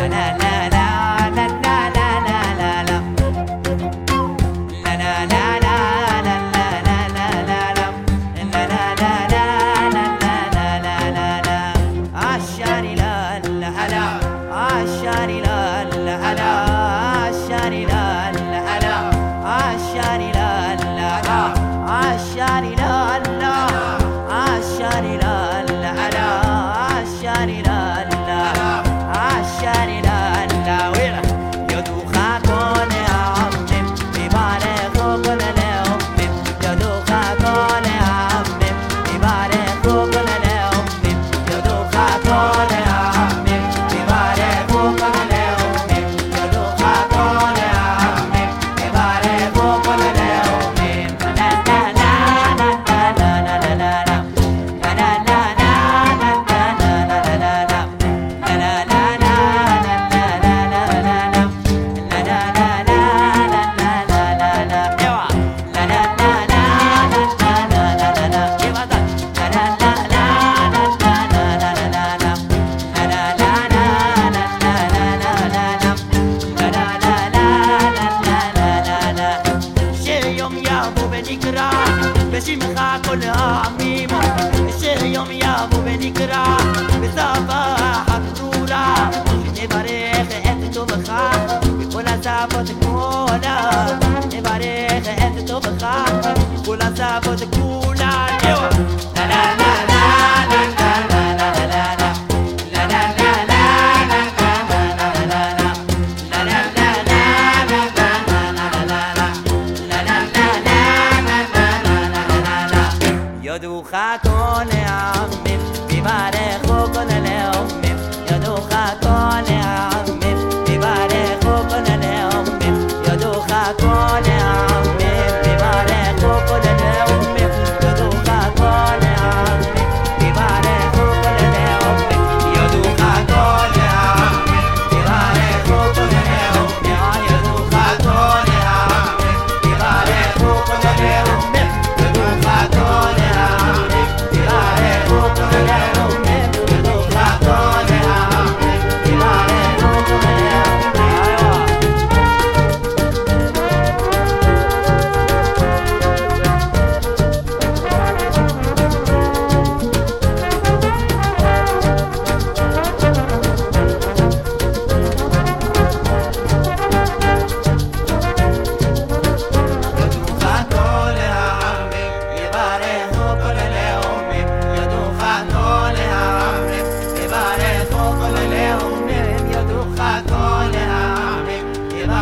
בשמך כל העמים, שיום יבוא ונקרא בשפה הברורה, שנברך את טובך בכל השפות כולן, נברך את טובך בכל השפות כולן. יודוך כל העמים, ויברכו כל הלאומים, יודוך כל העמים, ויברכו כל הלאומים, יודוך כל העמים, ויברכו כל הלאומים, יודוך כל העמים, ויברכו כל הלאומים, יודוך כל העמים, ויברכו כל הלאומים, יודוך כל העמים, ויברכו כל הלאומים, יודוך כל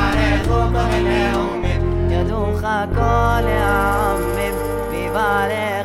כל העמים, ויברך